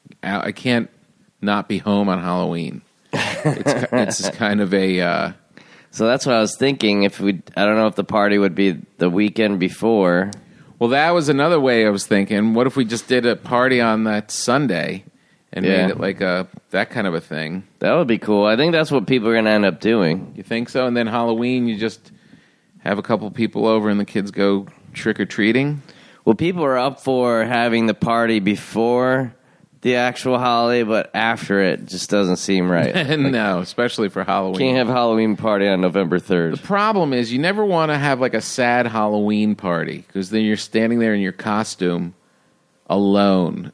[SPEAKER 2] not be home on Halloween. It's kind of a...
[SPEAKER 3] So that's what I was thinking. I don't know if the party would be the weekend before.
[SPEAKER 2] Well, that was another way I was thinking. What if we just did a party on that Sunday and made it like that kind of a thing?
[SPEAKER 3] That would be cool. I think that's what people are going to end up doing.
[SPEAKER 2] You think so? And then Halloween, you just have a couple people over and the kids go trick-or-treating?
[SPEAKER 3] Well, people are up for having the party before the actual holiday, but after it just doesn't seem right.
[SPEAKER 2] No, especially for Halloween.
[SPEAKER 3] Can't have a Halloween party on November 3rd.
[SPEAKER 2] The problem is you never want to have like a sad Halloween party because then you're standing there in your costume alone.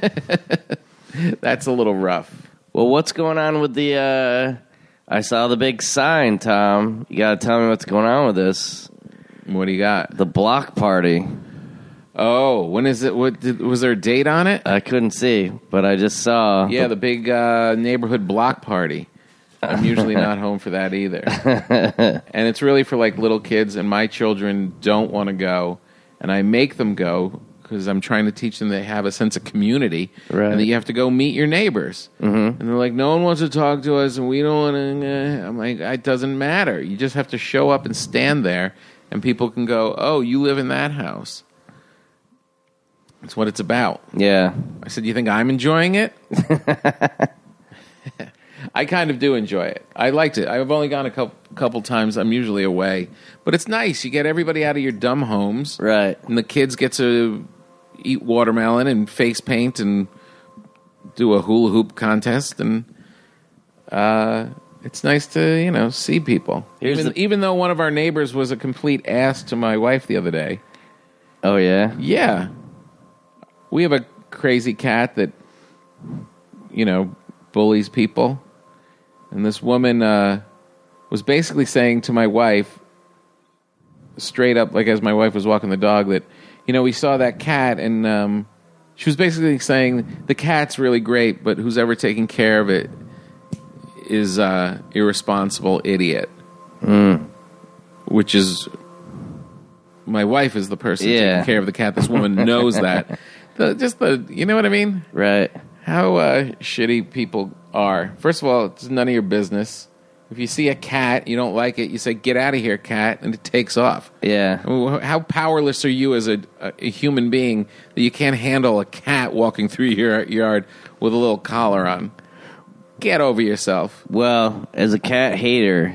[SPEAKER 2] That's a little rough.
[SPEAKER 3] Well, what's going on with the... I saw the big sign, Tom. You got to tell me what's going on with this.
[SPEAKER 2] What do you got?
[SPEAKER 3] The block party.
[SPEAKER 2] Oh, when is it? Was there a date on it?
[SPEAKER 3] I couldn't see, but I just saw.
[SPEAKER 2] Yeah, the big neighborhood block party. I'm usually not home for that either. And it's really for like little kids, and my children don't want to go, and I make them go because I'm trying to teach them they have a sense of community,
[SPEAKER 3] right.
[SPEAKER 2] And that you have to go meet your neighbors.
[SPEAKER 3] Mm-hmm.
[SPEAKER 2] And they're like, no one wants to talk to us, and we don't want to. I'm like, it doesn't matter. You just have to show up and stand there and people can go, "Oh, you live in that house." That's what it's about.
[SPEAKER 3] Yeah.
[SPEAKER 2] I said, "You think I'm enjoying it?" I kind of do enjoy it. I liked it. I've only gone a couple times. I'm usually away, but it's nice. You get everybody out of your dumb homes,
[SPEAKER 3] Right.
[SPEAKER 2] and the kids get to eat watermelon and face paint and do a hula hoop contest, and it's nice to see people. Even though one of our neighbors was a complete ass to my wife the other day.
[SPEAKER 3] Oh, yeah?
[SPEAKER 2] Yeah, we have a crazy cat that bullies people. And this woman was basically saying to my wife, straight up, like as my wife was walking the dog, that, we saw that cat, and she was basically saying, the cat's really great, but who's ever taking care of it is irresponsible idiot. Which is, my wife is the person taking care of the cat. This woman knows that. You know what I mean?
[SPEAKER 3] Right.
[SPEAKER 2] How shitty people are. First of all, it's none of your business. If you see a cat, you don't like it, you say, "Get out of here, cat," and it takes off.
[SPEAKER 3] Yeah.
[SPEAKER 2] How powerless are you as a human being that you can't handle a cat walking through your yard with a little collar on? Get over yourself.
[SPEAKER 3] Well, as a cat hater,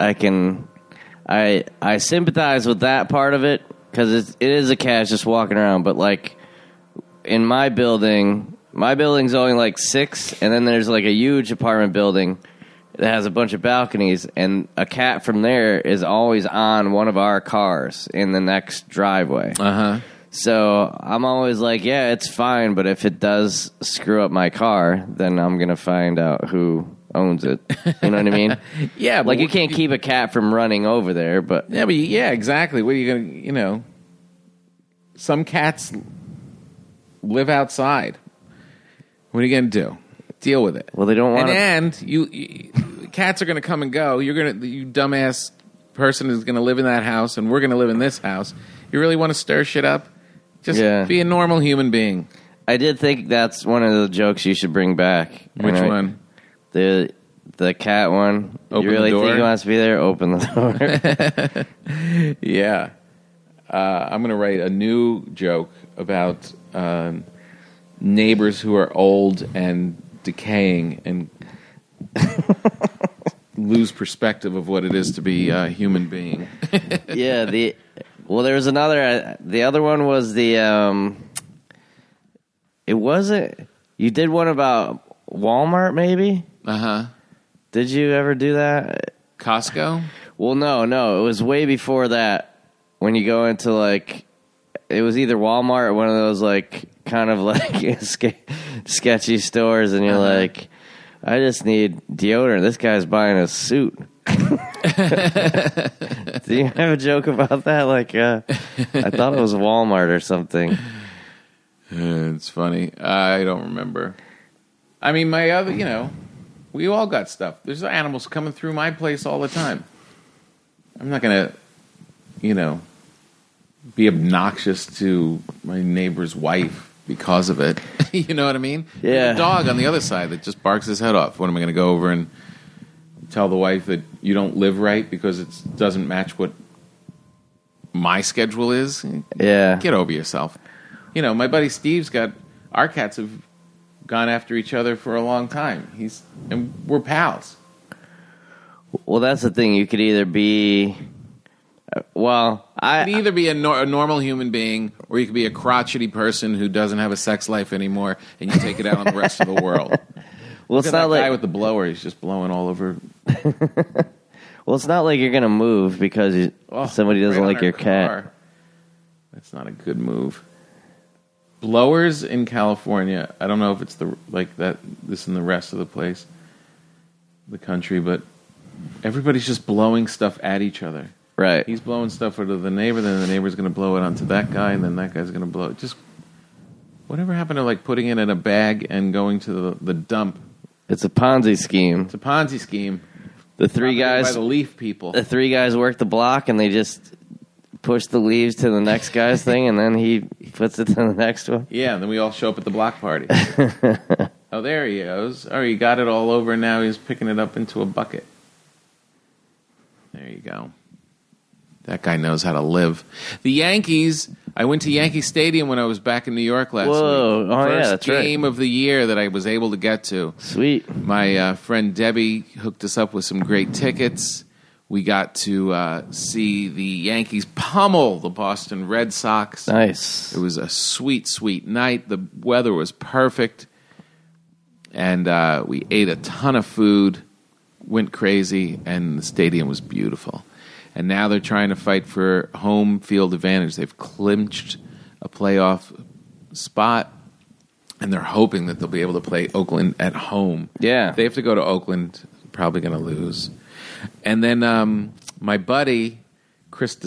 [SPEAKER 3] I sympathize with that part of it, because it is a cat just walking around, but like in my building's only like 6, and then there's like a huge apartment building that has a bunch of balconies, and a cat from there is always on one of our cars in the next driveway.
[SPEAKER 2] Uh-huh.
[SPEAKER 3] So I'm always like, yeah, it's fine, but if it does screw up my car, then I'm going to find out who owns it. You know what I mean?
[SPEAKER 2] Yeah.
[SPEAKER 3] Like, you can't keep a cat from running over there, but...
[SPEAKER 2] Yeah, exactly. What are you going to, some cats live outside. What are you going to do? Deal with it.
[SPEAKER 3] Well, they don't want to...
[SPEAKER 2] And you cats are going to come and go. You dumbass person is going to live in that house, and we're going to live in this house. You really want to stir shit up? Just be a normal human being.
[SPEAKER 3] I did think that's one of the jokes you should bring back.
[SPEAKER 2] Which one?
[SPEAKER 3] The cat one.
[SPEAKER 2] Open
[SPEAKER 3] you really
[SPEAKER 2] the door?
[SPEAKER 3] think he wants to be there? Open the door.
[SPEAKER 2] Yeah. I'm going to write a new joke about neighbors who are old and decaying and lose perspective of what it is to be a human being.
[SPEAKER 3] Yeah, there was another. The other one was the. It wasn't. You did one about Walmart, maybe. Did you ever do that?
[SPEAKER 2] Costco?
[SPEAKER 3] Well, no. It was way before that. When you go into like, it was either Walmart or one of those like kind of like sketchy stores, and you're like, I just need deodorant. This guy's buying a suit. Do you have a joke about that? Like, I thought it was Walmart or something.
[SPEAKER 2] It's funny. I don't remember. I mean, my other, we all got stuff. There's animals coming through my place all the time. I'm not going to, be obnoxious to my neighbor's wife because of it. You know what I mean?
[SPEAKER 3] Yeah.
[SPEAKER 2] There's a dog on the other side that just barks his head off. What am I going to go over and tell the wife that you don't live right because it doesn't match what my schedule is?
[SPEAKER 3] Yeah.
[SPEAKER 2] Get over yourself. My buddy Steve's our cats have gone after each other for a long time. And we're pals.
[SPEAKER 3] Well, that's the thing. You could either be...
[SPEAKER 2] You could either be a normal human being, or you could be a crotchety person who doesn't have a sex life anymore, and you take it out on the rest of the world.
[SPEAKER 3] Well,
[SPEAKER 2] it's not like guy with the blower. He's just blowing all over.
[SPEAKER 3] Well, it's not like you're going to move because somebody doesn't like your cat.
[SPEAKER 2] That's not a good move. Blowers in California, I don't know if it's this in the rest of the country, but everybody's just blowing stuff at each other.
[SPEAKER 3] Right.
[SPEAKER 2] He's blowing stuff onto the neighbor, then the neighbor's going to blow it onto that guy, and then that guy's going to blow it. Just whatever happened to putting it in a bag and going to the dump?
[SPEAKER 3] It's a Ponzi scheme.
[SPEAKER 2] It's a Ponzi scheme.
[SPEAKER 3] The three guys,
[SPEAKER 2] by the leaf people.
[SPEAKER 3] The 3 guys work the block, and they just push the leaves to the next guy's thing, and then he puts it to the next one.
[SPEAKER 2] Yeah, and then we all show up at the block party. Oh, there he goes. Oh, he got it all over, and now he's picking it up into a bucket. There you go. That guy knows how to live. The Yankees. I went to Yankee Stadium when I was back in New York last week.
[SPEAKER 3] Whoa. Oh, yeah,
[SPEAKER 2] First
[SPEAKER 3] that's right.
[SPEAKER 2] game of the year that I was able to get to.
[SPEAKER 3] Sweet.
[SPEAKER 2] My friend Debbie hooked us up with some great tickets. We got to see the Yankees pummel the Boston Red Sox.
[SPEAKER 3] Nice.
[SPEAKER 2] It was a sweet, sweet night. The weather was perfect. And we ate a ton of food, went crazy, and the stadium was beautiful. And now they're trying to fight for home field advantage. They've clinched a playoff spot, and they're hoping that they'll be able to play Oakland at home.
[SPEAKER 3] Yeah.
[SPEAKER 2] If they have to go to Oakland, probably going to lose. And then my buddy, Chris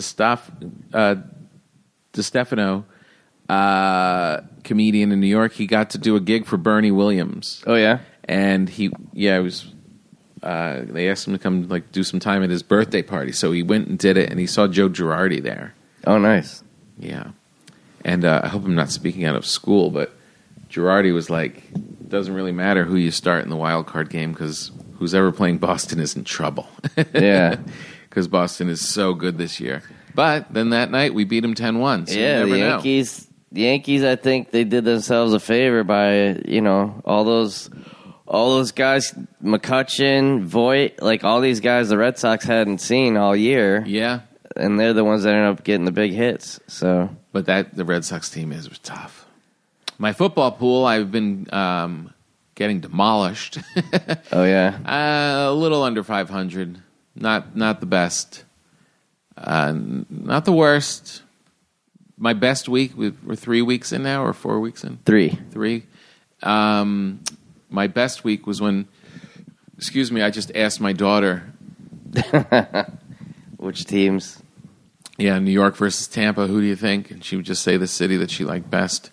[SPEAKER 2] DiStefano, comedian in New York, he got to do a gig for Bernie Williams.
[SPEAKER 3] Oh, yeah?
[SPEAKER 2] And it was... they asked him to come do some time at his birthday party, so he went and did it, and he saw Joe Girardi there.
[SPEAKER 3] Oh, nice.
[SPEAKER 2] Yeah, and I hope I'm not speaking out of school, but Girardi was like, "It doesn't really matter who you start in the wild card game because who's ever playing Boston is in trouble."
[SPEAKER 3] Yeah,
[SPEAKER 2] because Boston is so good this year. But then that night we beat them 10-1. So
[SPEAKER 3] yeah.
[SPEAKER 2] you never
[SPEAKER 3] The
[SPEAKER 2] know.
[SPEAKER 3] Yankees. I think they did themselves a favor by all those guys, McCutchen, Voit, all these guys the Red Sox hadn't seen all year.
[SPEAKER 2] Yeah,
[SPEAKER 3] And they're the ones that ended up getting the big hits. So,
[SPEAKER 2] but the Red Sox team was tough. My football pool, I've been getting demolished.
[SPEAKER 3] oh yeah,
[SPEAKER 2] A little under 500. Not the best. Not the worst. My best week, we're 3 weeks in now, or 4 weeks in?
[SPEAKER 3] 3.
[SPEAKER 2] 3. My best week was when, I just asked my daughter.
[SPEAKER 3] Which teams?
[SPEAKER 2] Yeah, New York versus Tampa, who do you think? And she would just say the city that she liked best.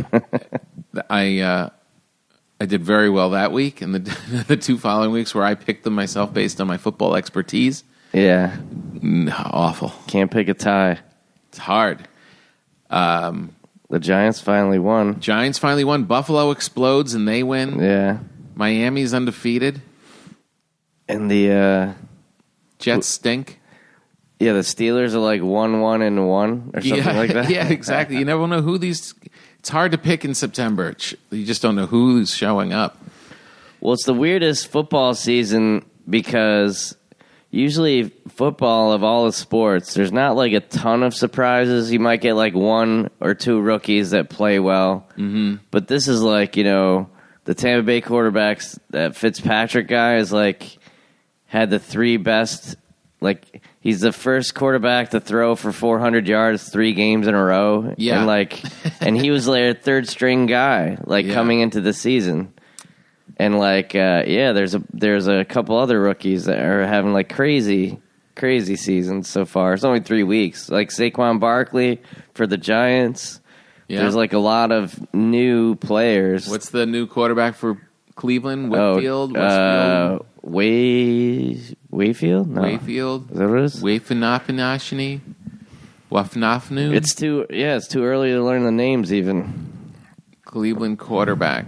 [SPEAKER 2] I did very well that week, and the 2 following weeks where I picked them myself based on my football expertise.
[SPEAKER 3] Yeah.
[SPEAKER 2] Awful.
[SPEAKER 3] Can't pick a tie.
[SPEAKER 2] It's hard.
[SPEAKER 3] The Giants finally won.
[SPEAKER 2] Giants finally won. Buffalo explodes, and they win.
[SPEAKER 3] Yeah.
[SPEAKER 2] Miami's undefeated.
[SPEAKER 3] And the
[SPEAKER 2] Jets stink.
[SPEAKER 3] the Steelers are 1-1-1 or something like that.
[SPEAKER 2] Yeah, exactly. You never know who these... It's hard to pick in September. You just don't know who's showing up.
[SPEAKER 3] Well, it's the weirdest football season because usually football of all the sports, there's not a ton of surprises. You might get 1 or 2 rookies that play well. Mm-hmm. But this is the Tampa Bay quarterbacks, that Fitzpatrick guy is had the 3 best, he's the first quarterback to throw for 400 yards 3 games in a row.
[SPEAKER 2] Yeah.
[SPEAKER 3] And and he was their third string guy, coming into the season. And there's a couple other rookies that are having crazy seasons so far. It's only 3 weeks. Saquon Barkley for the Giants.
[SPEAKER 2] Yeah.
[SPEAKER 3] There's a lot of new players.
[SPEAKER 2] What's the new quarterback for Cleveland? Whitfield? Westfield?
[SPEAKER 3] Wayfield? No.
[SPEAKER 2] Wayfield?
[SPEAKER 3] Is that what it is?
[SPEAKER 2] Wayfinapinashini? Wafnafnu?
[SPEAKER 3] It's too early to learn the names even.
[SPEAKER 2] Cleveland quarterback.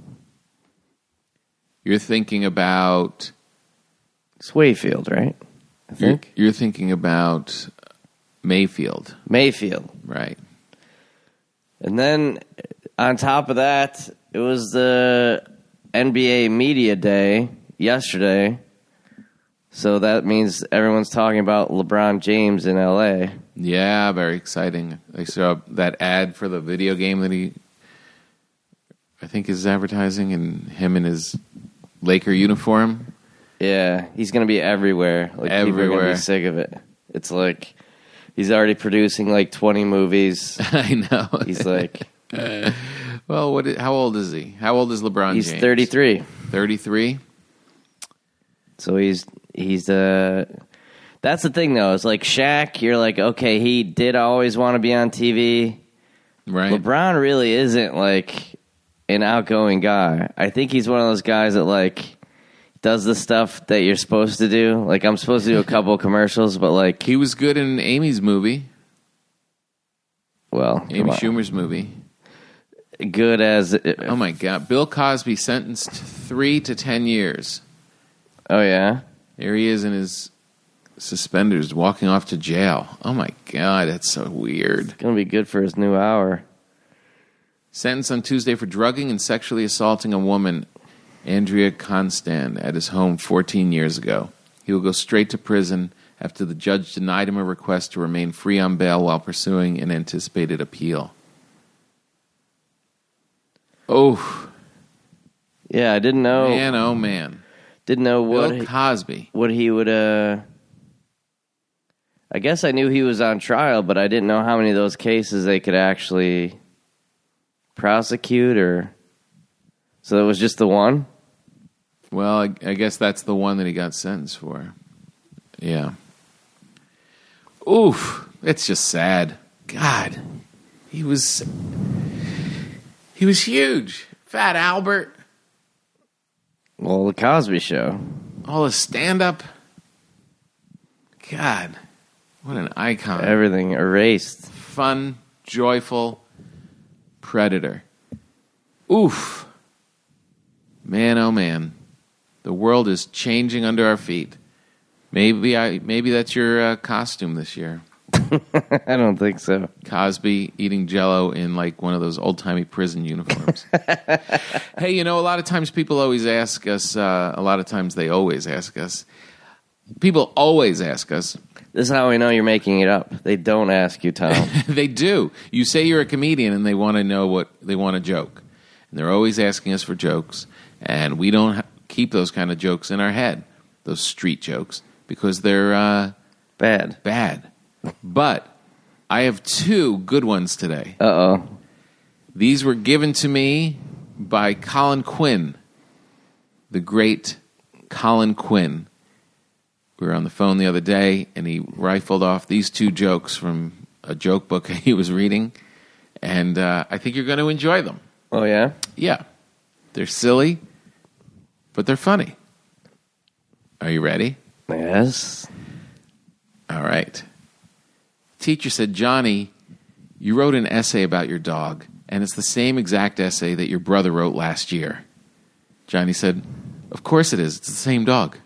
[SPEAKER 2] You're thinking about...
[SPEAKER 3] It's Wayfield, right? I think.
[SPEAKER 2] You're thinking about Mayfield.
[SPEAKER 3] Mayfield.
[SPEAKER 2] Right.
[SPEAKER 3] And then on top of that, it was the NBA Media Day yesterday. So that means everyone's talking about LeBron James in LA.
[SPEAKER 2] Yeah, very exciting. I saw that ad for the video game that I think is advertising, and him in his Laker uniform.
[SPEAKER 3] Yeah, he's going to be everywhere. People are going to be sick of it. It's he's already producing 20 movies.
[SPEAKER 2] I know.
[SPEAKER 3] He's
[SPEAKER 2] well, how old is he? How old is LeBron James?
[SPEAKER 3] He's 33.
[SPEAKER 2] 33?
[SPEAKER 3] So he's that's the thing though. It's Shaq, you're okay, he did always want to be on TV.
[SPEAKER 2] Right.
[SPEAKER 3] LeBron really isn't an outgoing guy. I think he's one of those guys that does the stuff that you're supposed to do. I'm supposed to do a couple commercials, but
[SPEAKER 2] he was good in Amy's movie.
[SPEAKER 3] Well,
[SPEAKER 2] Amy Schumer's movie.
[SPEAKER 3] Good as
[SPEAKER 2] oh my God, Bill Cosby sentenced 3 to 10 years.
[SPEAKER 3] Oh yeah.
[SPEAKER 2] Here he is in his suspenders, walking off to jail. Oh, my God, that's so weird.
[SPEAKER 3] It's going to be good for his new hour.
[SPEAKER 2] Sentenced on Tuesday for drugging and sexually assaulting a woman, Andrea Constand, at his home 14 years ago. He will go straight to prison after the judge denied him a request to remain free on bail while pursuing an anticipated appeal. Oh.
[SPEAKER 3] Yeah, I didn't know.
[SPEAKER 2] Man, oh, man.
[SPEAKER 3] Didn't know
[SPEAKER 2] Bill Cosby.
[SPEAKER 3] what he would. I guess I knew he was on trial, but I didn't know how many of those cases they could actually prosecute, or so it was just the one.
[SPEAKER 2] Well, I guess that's the one that he got sentenced for. Yeah. Oof, it's just sad. God, he was huge. Fat Albert.
[SPEAKER 3] Well, the Cosby Show.
[SPEAKER 2] All his stand-up. God, what an icon.
[SPEAKER 3] Everything erased.
[SPEAKER 2] Fun, joyful predator. Oof. Man, oh man. The world is changing under our feet. Maybe that's your costume this year.
[SPEAKER 3] I don't think so.
[SPEAKER 2] Cosby eating Jell-O in like one of those old-timey prison uniforms. Hey, a lot of times people always ask us, a lot of times they always ask us, people always ask us.
[SPEAKER 3] This is how we know you're making it up. They don't ask you, Tom.
[SPEAKER 2] They do. You say you're a comedian and they want to know what they want a joke. And they're always asking us for jokes. And we don't keep those kind of jokes in our head, those street jokes, because they're
[SPEAKER 3] Bad.
[SPEAKER 2] But I have two good ones today.
[SPEAKER 3] Uh-oh.
[SPEAKER 2] These were given to me by Colin Quinn, the great Colin Quinn. We were on the phone the other day, and he rifled off these two jokes from a joke book he was reading, and I think you're going to enjoy them.
[SPEAKER 3] Oh, yeah?
[SPEAKER 2] Yeah. They're silly, but they're funny. Are you ready?
[SPEAKER 3] Yes.
[SPEAKER 2] All right. Teacher said, Johnny, you wrote an essay about your dog, and it's the same exact essay that your brother wrote last year. Johnny said, of course it is. It's the same dog.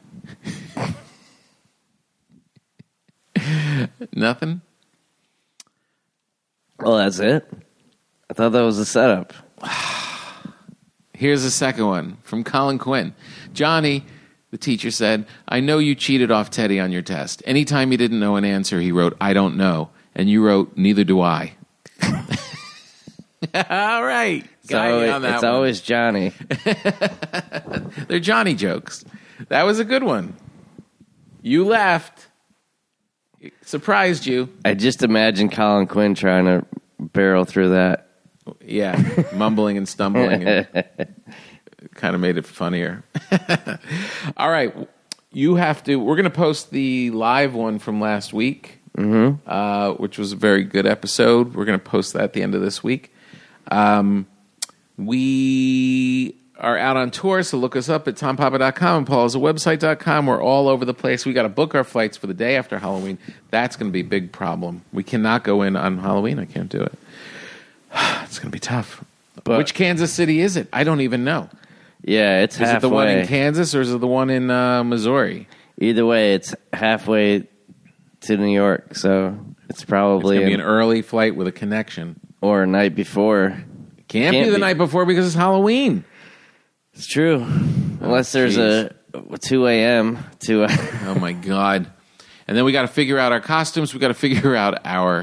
[SPEAKER 2] Nothing?
[SPEAKER 3] Oh, that's it? I thought that was a setup.
[SPEAKER 2] Here's the second one from Colin Quinn. Johnny, the teacher said, I know you cheated off Teddy on your test. Anytime he didn't know an answer, he wrote, I don't know. And you wrote, neither do I. All right.
[SPEAKER 3] It's always Johnny.
[SPEAKER 2] They're Johnny jokes. That was a good one. You laughed. It surprised you.
[SPEAKER 3] I just imagine Colin Quinn trying to barrel through that.
[SPEAKER 2] Yeah, mumbling and stumbling. And kind of made it funnier. All right. We're going to post the live one from last week, which was a very good episode. We're going to post that at the end of this week. We are out on tour, so look us up at tompapa.com and paulsawebsite.com. We're all over the place. We got to book our flights for the day after Halloween. That's going to be a big problem. We cannot go in on Halloween. I can't do it. It's going to be tough. But which Kansas City is it? I don't even know.
[SPEAKER 3] Yeah, it's halfway.
[SPEAKER 2] Is it the one in Kansas or is it the one in Missouri?
[SPEAKER 3] Either way, it's halfway to New York, so it's probably
[SPEAKER 2] going to be an early flight with a connection.
[SPEAKER 3] Or a night before.
[SPEAKER 2] Can't be the night before because it's Halloween.
[SPEAKER 3] It's true. Unless there's a 2 a.m. to
[SPEAKER 2] Oh, my God. And then we got to figure out our costumes. We got to figure out our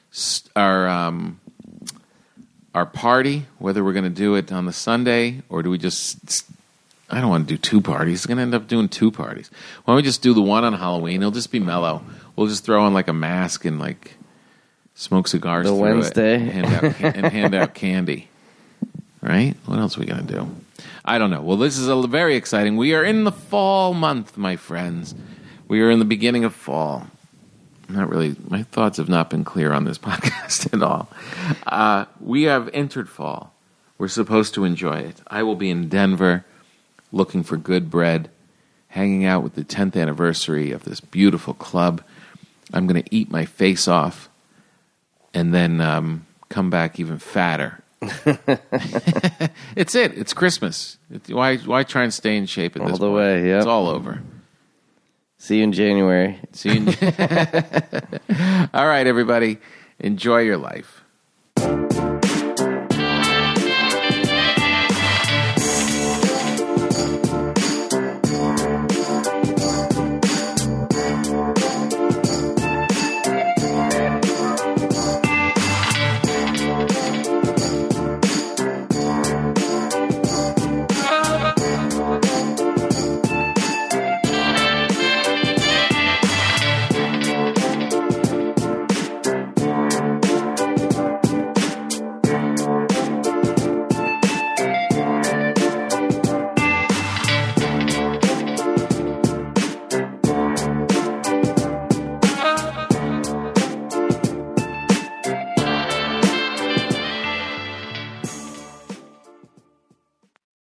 [SPEAKER 2] party, whether we're going to do it on the Sunday or do we just... I don't want to do two parties. We're going to end up doing two parties. Why don't we just do the one on Halloween? It'll just be mellow. We'll just throw on like a mask and like smoke cigars
[SPEAKER 3] the
[SPEAKER 2] through
[SPEAKER 3] Wednesday.
[SPEAKER 2] it and hand out candy. Right? What else are we going to do? I don't know. Well, this is very exciting. We are in the fall month, my friends. We are in the beginning of fall. Not really. My thoughts have not been clear on this podcast at all. We have entered fall. We're supposed to enjoy it. I will be in Denver looking for good bread, hanging out with the 10th anniversary of this beautiful club. I'm going to eat my face off and then come back even fatter. It's it. It's Christmas. Why try and stay in shape at this point?
[SPEAKER 3] All the way, yeah.
[SPEAKER 2] It's all over.
[SPEAKER 3] See you in January.
[SPEAKER 2] See you. All right, everybody. Enjoy your life.